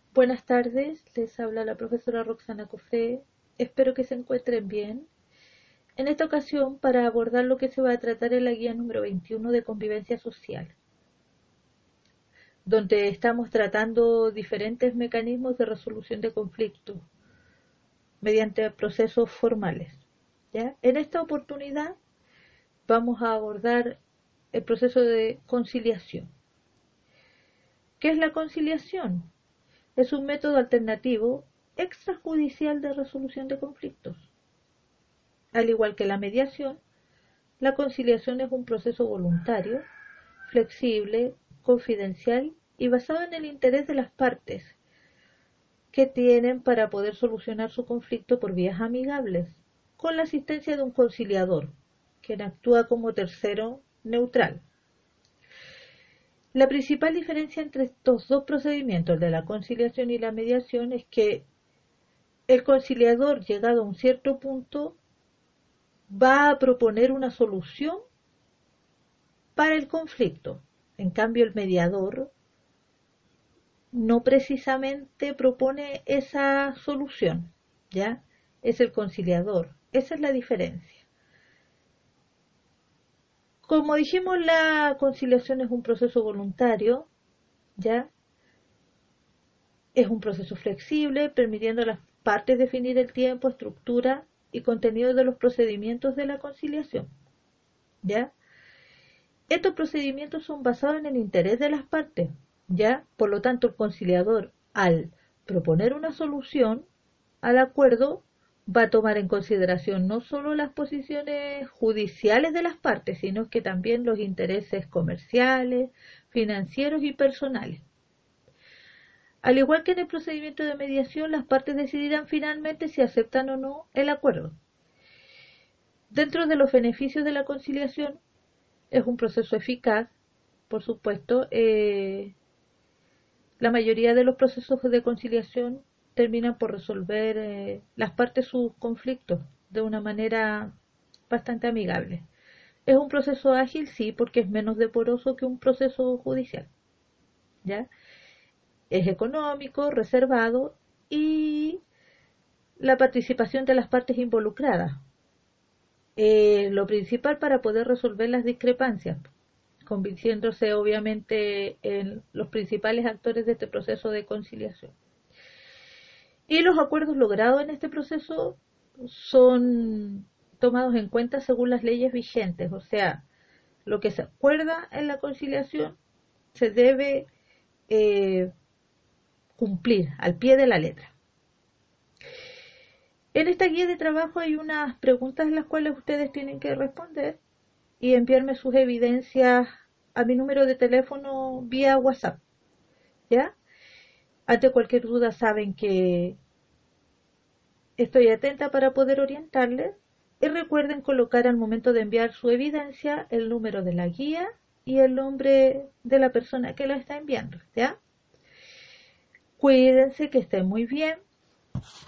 Buenas tardes, les habla la profesora Roxana Cofré. Espero que se encuentren bien. En esta ocasión, para abordar lo que se va a tratar en la guía número 21 de convivencia social, donde estamos tratando diferentes mecanismos de resolución de conflictos mediante procesos formales. ¿Ya? En esta oportunidad vamos a abordar el proceso de conciliación. ¿Qué es la conciliación? Es un método alternativo extrajudicial de resolución de conflictos. Al igual que la mediación, la conciliación es un proceso voluntario, flexible, confidencial y basado en el interés de las partes que tienen para poder solucionar su conflicto por vías amigables, con la asistencia de un conciliador, quien actúa como tercero neutral. La principal diferencia entre estos dos procedimientos, el de la conciliación y la mediación, es que el conciliador, llegado a un cierto punto, va a proponer una solución para el conflicto. En cambio, el mediador no precisamente propone esa solución, ¿ya? Es el conciliador. Esa es la diferencia. Como dijimos, la conciliación es un proceso voluntario, ¿ya? Es un proceso flexible, permitiendo a las partes definir el tiempo, estructura y contenido de los procedimientos de la conciliación, ¿ya? Estos procedimientos son basados en el interés de las partes, ¿ya? Por lo tanto, el conciliador, al proponer una solución al acuerdo, va a tomar en consideración no solo las posiciones judiciales de las partes, sino que también los intereses comerciales, financieros y personales. Al igual que en el procedimiento de mediación, las partes decidirán finalmente si aceptan o no el acuerdo. Dentro de los beneficios de la conciliación, es un proceso eficaz, por supuesto. La mayoría de los procesos de conciliación terminan por resolver las partes sus conflictos de una manera bastante amigable. Es un proceso ágil, sí, porque es menos decoroso que un proceso judicial, ¿ya? Es económico, reservado y la participación de las partes involucradas. Lo principal para poder resolver las discrepancias, convirtiéndose obviamente en los principales actores de este proceso de conciliación. Y los acuerdos logrados en este proceso son tomados en cuenta según las leyes vigentes, o sea, lo que se acuerda en la conciliación se debe eh, cumplir al pie de la letra. En esta guía de trabajo hay unas preguntas en las cuales ustedes tienen que responder y enviarme sus evidencias a mi número de teléfono vía WhatsApp, ¿ya? Ante cualquier duda saben que estoy atenta para poder orientarles y recuerden colocar al momento de enviar su evidencia el número de la guía y el nombre de la persona que la está enviando, ¿ya? Cuídense, que estén muy bien.